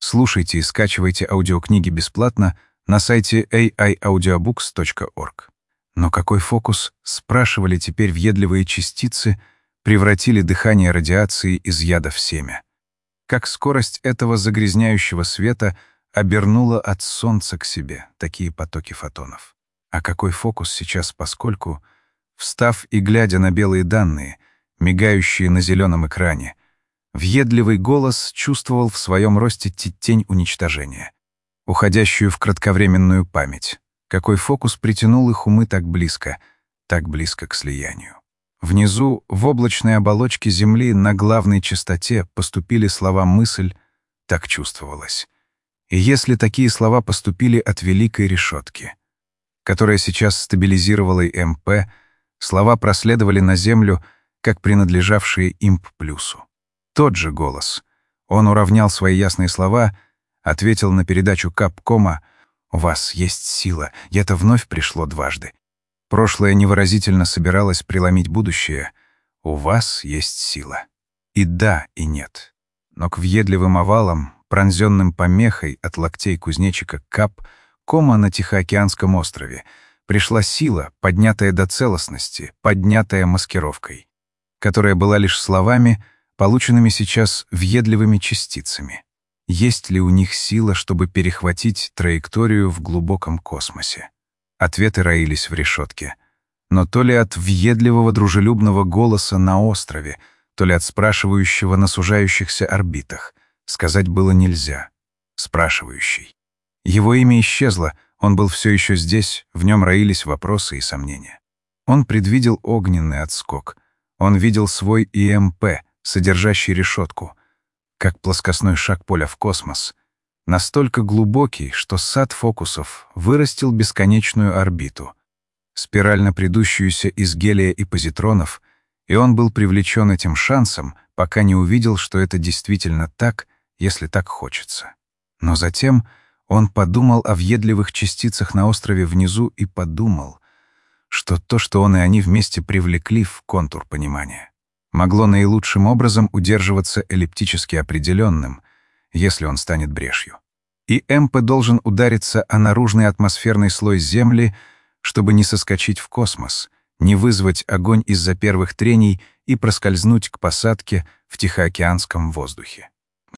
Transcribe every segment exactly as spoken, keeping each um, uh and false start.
Слушайте и скачивайте аудиокниги бесплатно на сайте эй ай аудиобукс точка орг. Но какой фокус, спрашивали теперь въедливые частицы, превратили дыхание радиации из яда в семя? Как скорость этого загрязняющего света обернула от Солнца к себе такие потоки фотонов? А какой фокус сейчас, поскольку, встав и глядя на белые данные, мигающие на зеленом экране, въедливый голос чувствовал в своем росте тень уничтожения, уходящую в кратковременную память. Какой фокус притянул их умы так близко, так близко к слиянию. Внизу, в облачной оболочке Земли, на главной частоте поступили слова «мысль», так чувствовалось. И если такие слова поступили от великой решетки, которая сейчас стабилизировала эм пэ, слова проследовали на Землю, как принадлежавшие имп плюсу. Тот же голос. Он уравнял свои ясные слова, ответил на передачу Капкома: «У вас есть сила, и это вновь пришло дважды. Прошлое невыразительно собиралось преломить будущее. У вас есть сила». И да, и нет. Но к въедливым овалам, пронзенным помехой от локтей кузнечика Кап-Кома на Тихоокеанском острове, пришла сила, поднятая до целостности, поднятая маскировкой, которая была лишь словами, полученными сейчас въедливыми частицами. Есть ли у них сила, чтобы перехватить траекторию в глубоком космосе? Ответы роились в решетке. Но то ли от въедливого дружелюбного голоса на острове, то ли от спрашивающего на сужающихся орбитах, сказать было нельзя. Спрашивающий. Его имя исчезло, он был все еще здесь, в нем роились вопросы и сомнения. Он предвидел огненный отскок. Он видел свой и эм пэ, содержащий решетку, как плоскостной шаг поля в космос, настолько глубокий, что сад фокусов вырастил бесконечную орбиту, спирально придущуюся из гелия и позитронов, и он был привлечен этим шансом, пока не увидел, что это действительно так, если так хочется. Но затем он подумал о въедливых частицах на острове внизу и подумал, что то, что он и они вместе привлекли в контур понимания, могло наилучшим образом удерживаться эллиптически определенным, если он станет брешью. И эм пэ должен удариться о наружный атмосферный слой Земли, чтобы не соскочить в космос, не вызвать огонь из-за первых трений и проскользнуть к посадке в Тихоокеанском воздухе.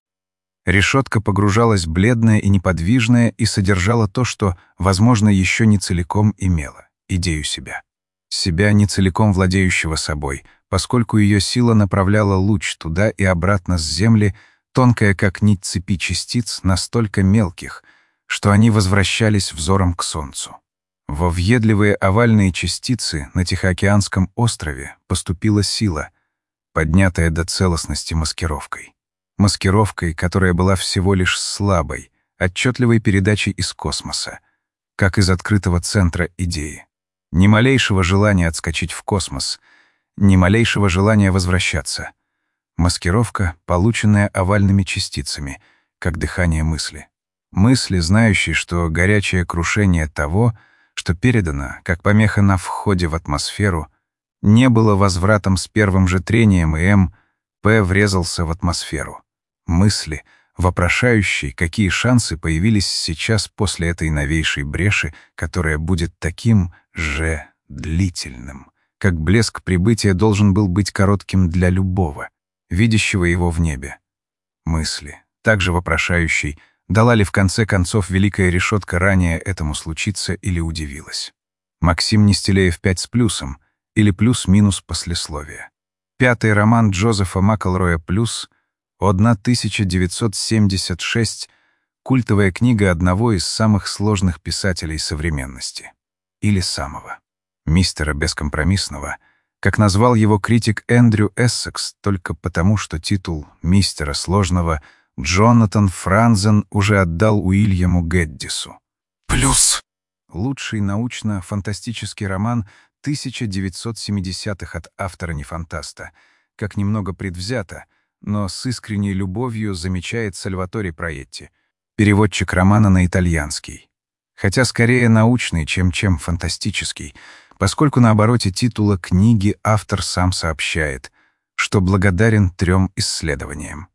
Решетка погружалась бледная и неподвижная и содержала то, что, возможно, еще не целиком имела — идею себя. Себя, не целиком владеющего собой, поскольку ее сила направляла луч туда и обратно с Земли, тонкая как нить цепи частиц, настолько мелких, что они возвращались взором к Солнцу. Во въедливые овальные частицы на Тихоокеанском острове поступила сила, поднятая до целостности маскировкой. Маскировкой, которая была всего лишь слабой, отчетливой передачей из космоса, как из открытого центра идеи. Ни малейшего желания отскочить в космос, ни малейшего желания возвращаться. Маскировка, полученная овальными частицами, как дыхание мысли. Мысли, знающие, что горячее крушение того, что передано, как помеха на входе в атмосферу, не было возвратом с первым же трением, и эм пэ врезался в атмосферу. Мысли, вопрошающие, какие шансы появились сейчас после этой новейшей бреши, которая будет таким же длительным, как блеск прибытия должен был быть коротким для любого, видящего его в небе. Мысли, также вопрошающий, дала ли в конце концов великая решетка ранее этому случиться или удивилась. Максим Нестелеев пять с плюсом или плюс-минус послесловие. Пятый роман Джозефа Макэлроя «Плюс», тысяча девятьсот семьдесят шесть, культовая книга одного из самых сложных писателей современности. Или самого. Мистера Бескомпромиссного, как назвал его критик Эндрю Эссекс, только потому, что титул «Мистера Сложного» Джонатан Франзен уже отдал Уильяму Гэддису. «Плюс» — лучший научно-фантастический роман тысяча девятьсот семидесятых от автора-не-фантаста, как немного предвзято, но с искренней любовью замечает Сальваторе Проетти, переводчик романа на итальянский. Хотя скорее научный, чем чем фантастический, поскольку на обороте титула книги автор сам сообщает, что благодарен трем исследованиям.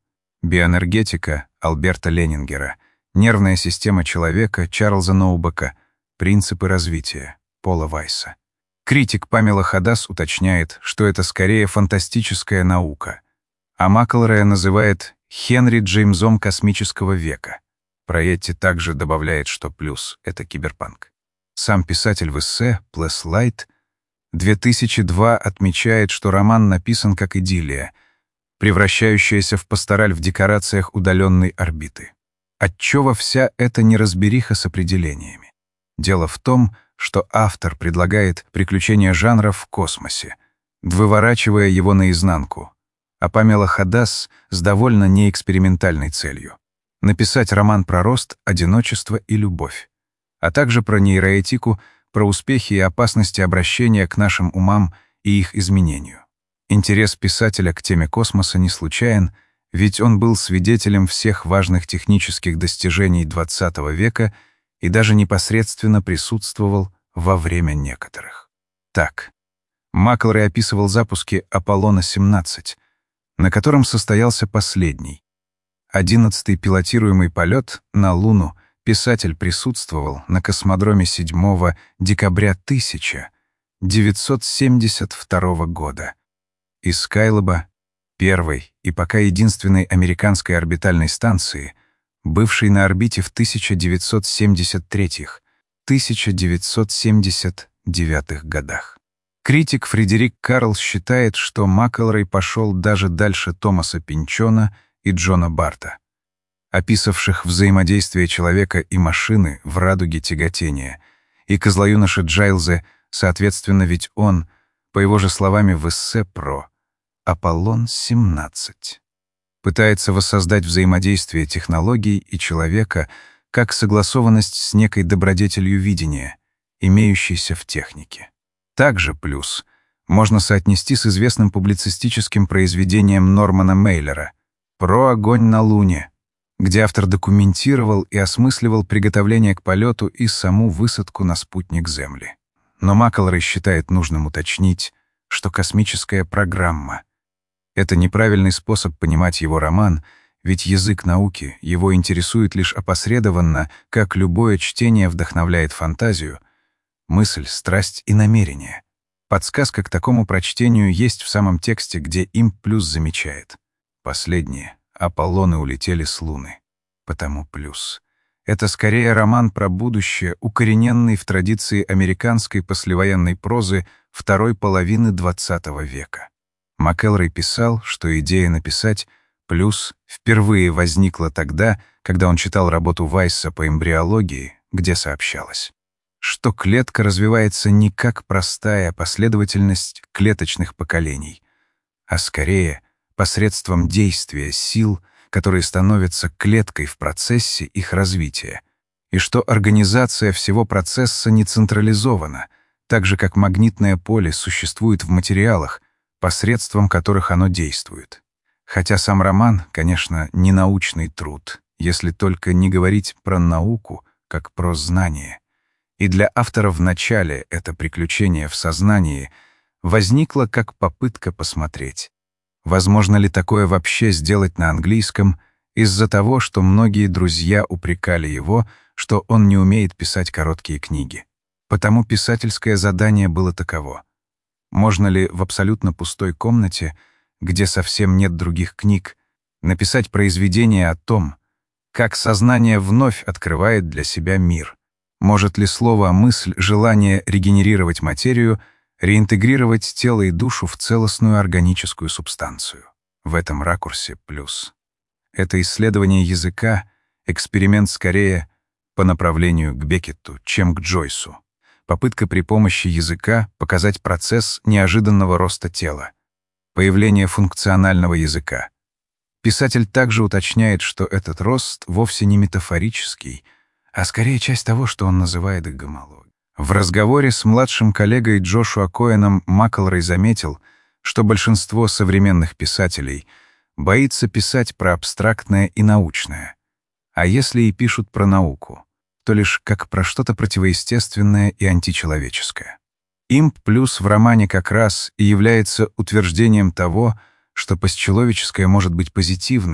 Биоэнергетика Альберта Ленингера, нервная система человека Чарльза Ноубека, принципы развития Пола Вайса. Критик Памела Хадас уточняет, что это скорее фантастическая наука, а Маклрея называет Хенри Джеймсом космического века. Проетти также добавляет, что плюс — это киберпанк. Сам писатель в эссе «Плэс Лайт» две тысячи два отмечает, что роман написан как идиллия, превращающаяся в пастораль в декорациях удаленной орбиты. Отчего вся эта неразбериха с определениями? Дело в том, что автор предлагает приключения жанра в космосе, выворачивая его наизнанку, а Памела Хадас с довольно неэкспериментальной целью — написать роман про рост, одиночество и любовь, а также про нейроэтику, про успехи и опасности обращения к нашим умам и их изменению. Интерес писателя к теме космоса не случайен, ведь он был свидетелем всех важных технических достижений двадцатого века и даже непосредственно присутствовал во время некоторых. Так, Маклрей описывал запуски Аполлона семнадцать, на котором состоялся последний, одиннадцатый пилотируемый полет на Луну. Писатель присутствовал на космодроме седьмого декабря тысяча девятьсот семьдесят второго года. Из Скайлаба, первой и пока единственной американской орбитальной станции, бывшей на орбите в тысяча девятьсот семьдесят третьем — тысяча девятьсот семьдесят девятом годах. Критик Фредерик Карл считает, что Маклрей пошел даже дальше Томаса Пинчона и Джона Барта, описавших взаимодействие человека и машины в радуге тяготения, и козлоюноше Джайлзе, соответственно, ведь он, по его же словами в эссе про Аполлон семнадцать, пытается воссоздать взаимодействие технологий и человека как согласованность с некой добродетелью видения, имеющейся в технике. Также плюс можно соотнести с известным публицистическим произведением Нормана Мейлера «Про огонь на Луне», где автор документировал и осмысливал приготовление к полету и саму высадку на спутник Земли. Но Маклрей считает нужным уточнить, что космическая программа — это неправильный способ понимать его роман, ведь язык науки его интересует лишь опосредованно, как любое чтение вдохновляет фантазию, мысль, страсть и намерение. Подсказка к такому прочтению есть в самом тексте, где им плюс замечает: последние Аполлоны улетели с Луны, потому плюс. Это скорее роман про будущее, укорененный в традиции американской послевоенной прозы второй половины двадцатого века. Маклрей писал, что идея написать плюс впервые возникла тогда, когда он читал работу Вайса по эмбриологии, где сообщалось, что клетка развивается не как простая последовательность клеточных поколений, а скорее посредством действия сил, которые становятся клеткой в процессе их развития, и что организация всего процесса не централизована, так же как магнитное поле существует в материалах, посредством которых оно действует. Хотя сам роман, конечно, не научный труд, если только не говорить про науку, как про знание. И для автора в начале это приключение в сознании возникло как попытка посмотреть, возможно ли такое вообще сделать на английском, из-за того, что многие друзья упрекали его, что он не умеет писать короткие книги. Потому писательское задание было таково: можно ли в абсолютно пустой комнате, где совсем нет других книг, написать произведение о том, как сознание вновь открывает для себя мир? Может ли слово, мысль, желание регенерировать материю реинтегрировать тело и душу в целостную органическую субстанцию? В этом ракурсе плюс. Это исследование языка, эксперимент скорее по направлению к Беккетту, чем к Джойсу. Попытка при помощи языка показать процесс неожиданного роста тела, появление функционального языка. Писатель также уточняет, что этот рост вовсе не метафорический, а скорее часть того, что он называет гомологией. В разговоре с младшим коллегой Джошуа Коэном Маклрей заметил, что большинство современных писателей боится писать про абстрактное и научное, а если и пишут про науку, то лишь как про что-то противоестественное и античеловеческое. Имп плюс в романе как раз и является утверждением того, что постчеловеческое может быть позитивным,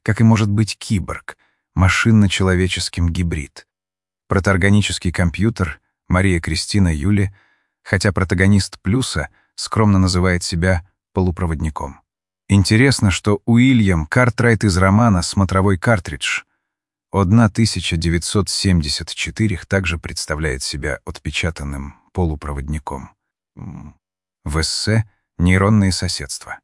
как и может быть киборг, машинно-человеческим гибрид. Протоорганический компьютер Мария Кристина Юли, хотя протагонист «Плюса» скромно называет себя полупроводником. Интересно, что Уильям Картрайт из романа «Смотровой картридж» тысяча девятьсот семьдесят четыре также представляет себя отпечатанным полупроводником. В эссе «Нейронные соседства».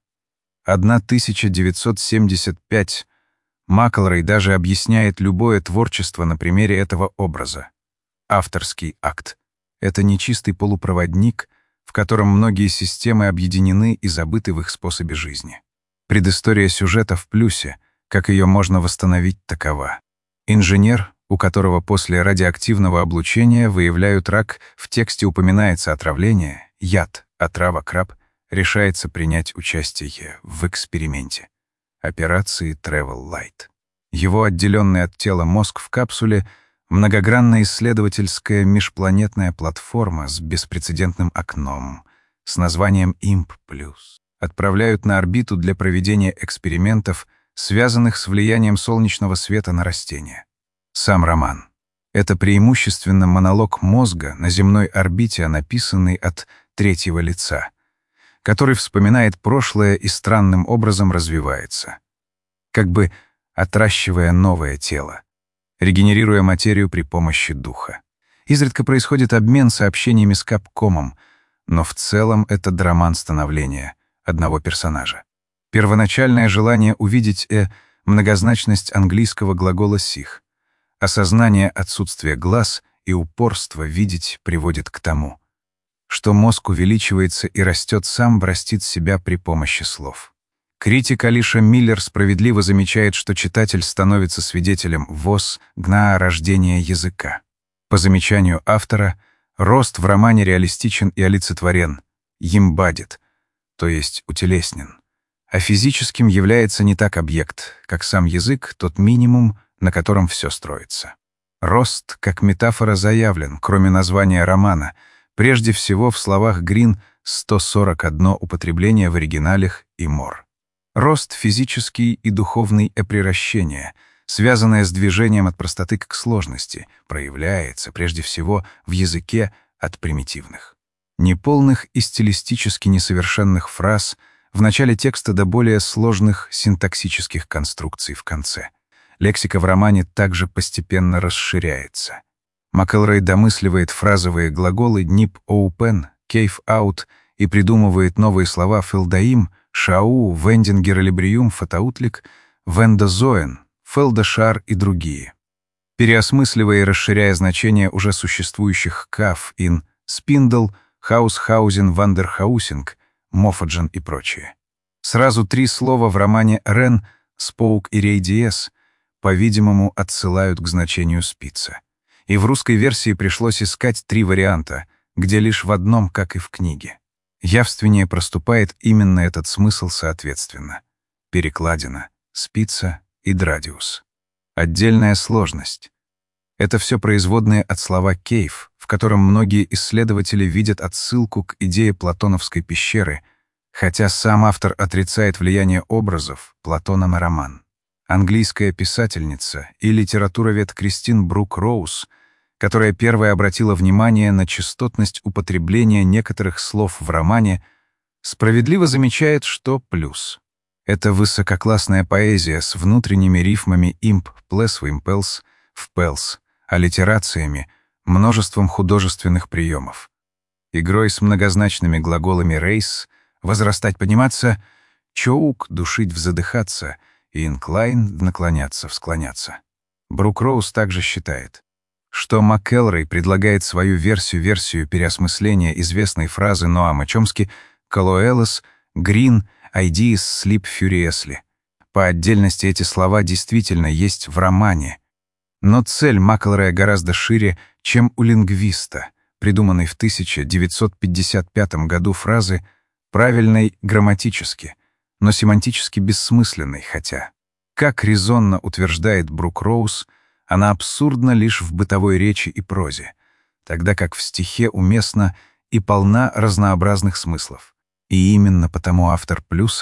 тысяча девятьсот семьдесят пять Маклрей даже объясняет любое творчество на примере этого образа. Авторский акт — это нечистый полупроводник, в котором многие системы объединены и забыты в их способе жизни. Предыстория сюжета в «Плюсе», как ее можно восстановить, такова. Инженер, у которого после радиоактивного облучения выявляют рак, в тексте упоминается отравление, яд, отрава краб, решается принять участие в эксперименте. Операции Travel Light. Его отделенный от тела мозг в капсуле — многогранная исследовательская межпланетная платформа с беспрецедентным окном с названием имп плюс. Отправляют на орбиту для проведения экспериментов, связанных с влиянием солнечного света на растения. Сам роман — это преимущественно монолог мозга на земной орбите, написанный от третьего лица, который вспоминает прошлое и странным образом развивается, как бы отращивая новое тело, регенерируя материю при помощи духа. Изредка происходит обмен сообщениями с Капкомом, но в целом это роман становления одного персонажа. Первоначальное желание увидеть э многозначность английского глагола «сих». Осознание отсутствия глаз и упорство видеть приводит к тому, что мозг увеличивается и растет сам, растит себя при помощи слов. Критик Алиша Миллер справедливо замечает, что читатель становится свидетелем воз гна рождения языка. По замечанию автора, рост в романе реалистичен и олицетворен, ембадит, то есть утелеснен. А физическим является не так объект, как сам язык, тот минимум, на котором все строится. Рост, как метафора, заявлен, кроме названия романа, прежде всего в словах Грин сто сорок одно употребление в оригиналях и мор. Рост физический и духовный приращение, связанное с движением от простоты к сложности, проявляется прежде всего в языке от примитивных, неполных и стилистически несовершенных фраз в начале текста до более сложных синтаксических конструкций в конце. Лексика в романе также постепенно расширяется. Маклрей домысливает фразовые глаголы «nip open», «cave out» и придумывает новые слова «фелдаим», «шау», «вендингер» или «бриум», «фатаутлик», «вендозоен», «фелдашар» и другие. Переосмысливая и расширяя значения уже существующих «каф», «ин», «спиндл», «хаус-хаузен», «вандерхаусинг», «мофаджен» и прочие. Сразу три слова в романе «рен», «споук» и «рейдиес» по-видимому, отсылают к значению «спица». И в русской версии пришлось искать три варианта, где лишь в одном, как и в книге. Явственнее проступает именно этот смысл соответственно. Перекладина, спица и драдиус. Отдельная сложность. Это все производные от слова «кейв», в котором многие исследователи видят отсылку к идее платоновской пещеры, хотя сам автор отрицает влияние образов Платона на роман. Английская писательница и литературовед Кристин Брук Роуз, которая первая обратила внимание на частотность употребления некоторых слов в романе, справедливо замечает, что плюс — это высококлассная поэзия с внутренними рифмами имп, плес, импелс, впелс, аллитерациями, множеством художественных приемов, игрой с многозначными глаголами «рейс», «возрастать», «подниматься», «чоук», «душить», «взадыхаться», и «инклайн» — наклоняться, всклоняться. Брук Роуз также считает, что МакЭлрой предлагает свою версию-версию переосмысления известной фразы Ноама Чомски «Колоэлос», «Грин», «Ideas sleep furiously». По отдельности эти слова действительно есть в романе, но цель МакЭлроя гораздо шире, чем у лингвиста, придуманной в тысяча девятьсот пятьдесят пятом году фразы правильной грамматически, но семантически бессмысленной, хотя, как резонно утверждает Брук Роуз, она абсурдна лишь в бытовой речи и прозе, тогда как в стихе уместна и полна разнообразных смыслов. И именно потому автор «Плюса»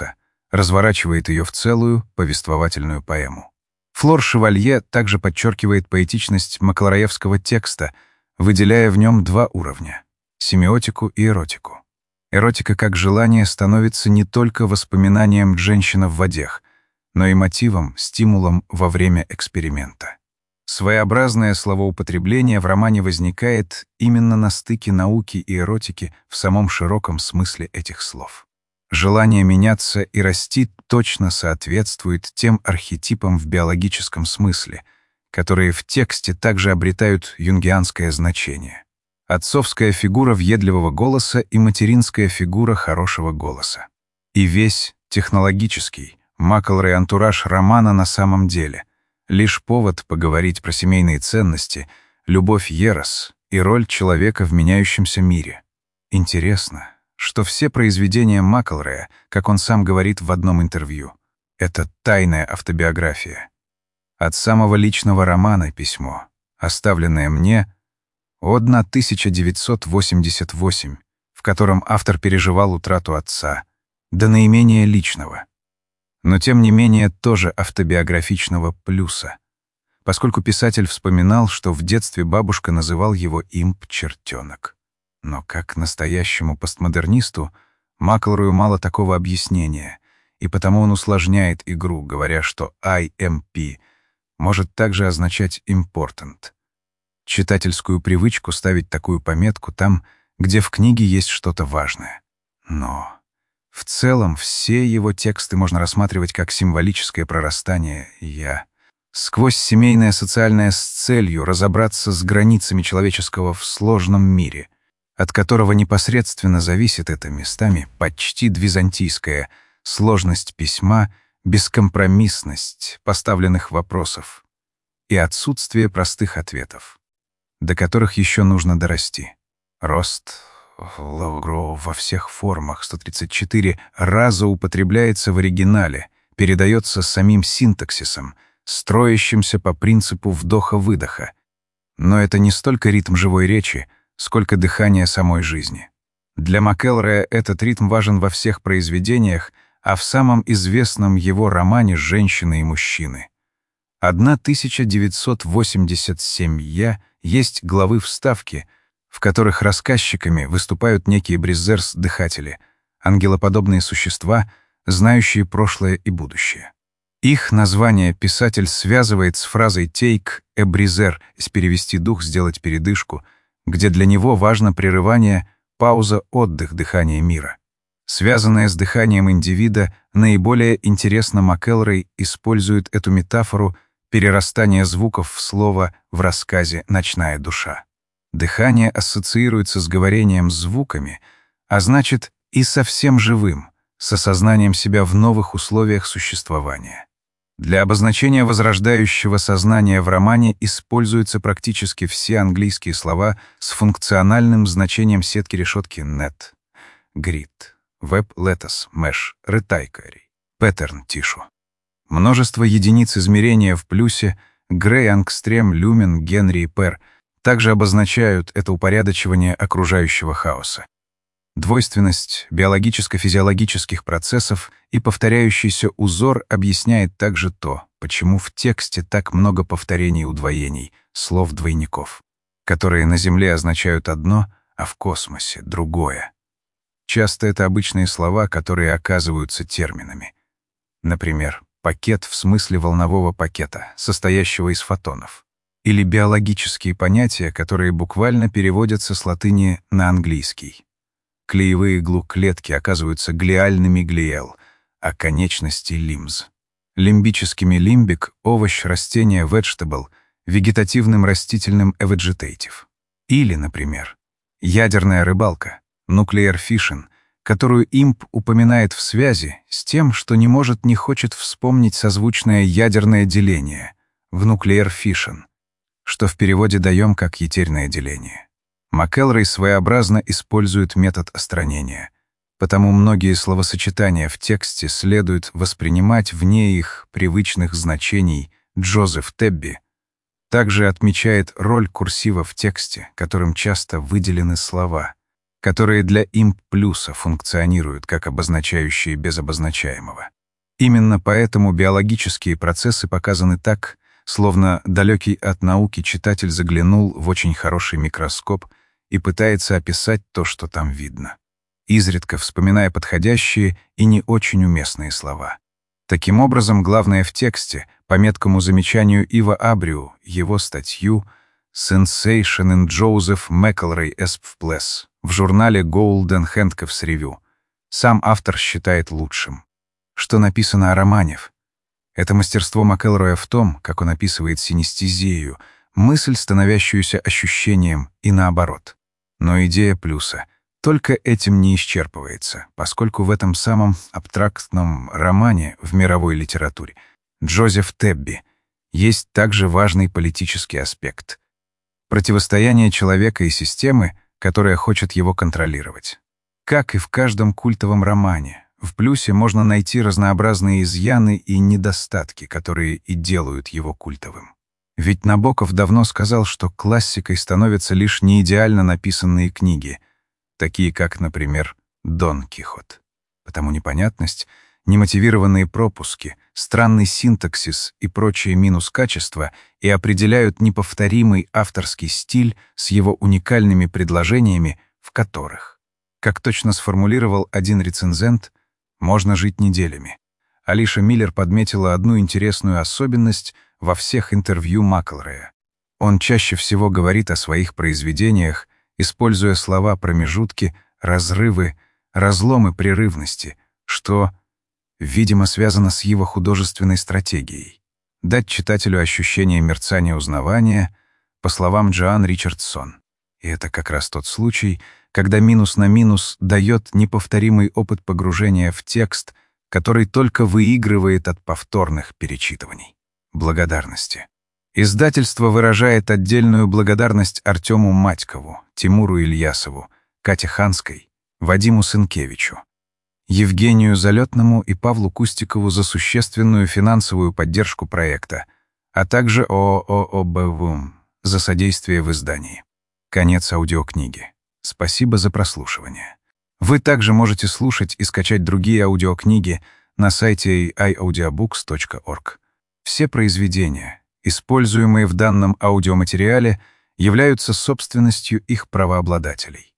разворачивает ее в целую повествовательную поэму. Флор Шевалье также подчеркивает поэтичность маклароевского текста, выделяя в нем два уровня — семиотику и эротику. Эротика как желание становится не только воспоминанием «женщина в водях», но и мотивом, стимулом во время эксперимента. Своеобразное словоупотребление в романе возникает именно на стыке науки и эротики в самом широком смысле этих слов. Желание меняться и расти точно соответствует тем архетипам в биологическом смысле, которые в тексте также обретают юнгианское значение. Отцовская фигура въедливого голоса и материнская фигура хорошего голоса. И весь технологический, Маклрей антураж романа на самом деле — лишь повод поговорить про семейные ценности, любовь Ерос и роль человека в меняющемся мире. Интересно, что все произведения Маклрея, как он сам говорит в одном интервью, это тайная автобиография. От самого личного романа письмо, оставленное мне, Одна тысяча девятьсот восемьдесят восемь, в котором автор переживал утрату отца, до наименее личного, но тем не менее тоже автобиографичного плюса, поскольку писатель вспоминал, что в детстве бабушка называл его имп-чертенок. Но как настоящему постмодернисту Маклрою мало такого объяснения, и потому он усложняет игру, говоря, что I M P может также означать important. Читательскую привычку ставить такую пометку там, где в книге есть что-то важное. Но в целом все его тексты можно рассматривать как символическое прорастание «я». Сквозь семейное социальное с целью разобраться с границами человеческого в сложном мире, от которого непосредственно зависит эта местами почти византийская сложность письма, бескомпромиссность поставленных вопросов и отсутствие простых ответов, до которых еще нужно дорасти. Рост Лоугро во всех формах сто тридцать четыре раза употребляется в оригинале, передается самим синтаксисом, строящимся по принципу вдоха-выдоха. Но это не столько ритм живой речи, сколько дыхание самой жизни. Для Макелрея этот ритм важен во всех произведениях, а в самом известном его романе «Женщины и мужчины». тысяча девятьсот восемьдесят семь «Я» есть главы вставки, в которых рассказчиками выступают некие бризерс-дыхатели, ангелоподобные существа, знающие прошлое и будущее. Их название писатель связывает с фразой «take a breather» из «перевести дух, сделать передышку», где для него важно прерывание, пауза, отдых, дыхание мира. Связанное с дыханием индивида, наиболее интересно Макелрей использует эту метафору перерастания звуков в слово в рассказе «Ночная душа». Дыхание ассоциируется с говорением звуками, а значит и со всем живым, с осознанием себя в новых условиях существования. Для обозначения возрождающего сознания в романе используются практически все английские слова с функциональным значением сетки решетки net, grid, web lattice, mesh, retaikai, pattern tissue. Множество единиц измерения в плюсе, Грей, ангстрем, люмен, Генри и Пер также обозначают это упорядочивание окружающего хаоса. Двойственность биологическо-физиологических процессов и повторяющийся узор объясняет также то, почему в тексте так много повторений и удвоений, слов-двойников, которые на Земле означают одно, а в космосе — другое. Часто это обычные слова, которые оказываются терминами. Например, пакет в смысле волнового пакета, состоящего из фотонов. Или биологические понятия, которые буквально переводятся с латыни на английский. Клеевые глуклетки оказываются глиальными глиэл, а конечности — лимз. Лимбическими лимбик — овощ, растение vegetable, вегетативным растительным a vegetative. Или, например, ядерная рыбалка, nuclear fishing, которую имп упоминает в связи с тем, что не может не хочет вспомнить созвучное ядерное деление в nuclear fission, что в переводе даем как етерное деление. Макелрей своеобразно использует метод остранения, потому многие словосочетания в тексте следует воспринимать вне их привычных значений. Джозеф Тебби также отмечает роль курсива в тексте, которым часто выделены слова, которые для имп-плюса функционируют как обозначающие без обозначаемого. Именно поэтому биологические процессы показаны так, словно далекий от науки читатель заглянул в очень хороший микроскоп и пытается описать то, что там видно, изредка вспоминая подходящие и не очень уместные слова. Таким образом, главное в тексте, по меткому замечанию Ива Абриу, его статью «Sensation in Joseph McElroy Esp в журнале Golden Handcuffs Review, сам автор считает лучшим. Что написано о романе? Это мастерство Макэлроя в том, как он описывает синестезию, мысль, становящуюся ощущением, и наоборот. Но идея плюса только этим не исчерпывается, поскольку в этом самом абстрактном романе в мировой литературе Джозеф Тебби есть также важный политический аспект — противостояние человека и системы, которая хочет его контролировать. Как и в каждом культовом романе, в плюсе можно найти разнообразные изъяны и недостатки, которые и делают его культовым. Ведь Набоков давно сказал, что классикой становятся лишь неидеально написанные книги, такие как, например, «Дон Кихот». Потому непонятность, немотивированные пропуски, странный синтаксис и прочие минус-качества и определяют неповторимый авторский стиль с его уникальными предложениями, в которых, как точно сформулировал один рецензент, можно жить неделями. Алиша Миллер подметила одну интересную особенность во всех интервью Макэлроя. Он чаще всего говорит о своих произведениях, используя слова промежутки, разрывы, разломы прерывности, что, видимо, связано с его художественной стратегией. Дать читателю ощущение мерцания узнавания, по словам Джоан Ричардсон. И это как раз тот случай, когда минус на минус дает неповторимый опыт погружения в текст, который только выигрывает от повторных перечитываний. Благодарности. Издательство выражает отдельную благодарность Артему Матькову, Тимуру Ильясову, Кате Ханской, Вадиму Сынкевичу, Евгению Залетному и Павлу Кустикову за существенную финансовую поддержку проекта, а также ООО «ОБВУМ» за содействие в издании. Конец аудиокниги. Спасибо за прослушивание. Вы также можете слушать и скачать другие аудиокниги на сайте эй ай аудиобукс точка орг. Все произведения, используемые в данном аудиоматериале, являются собственностью их правообладателей.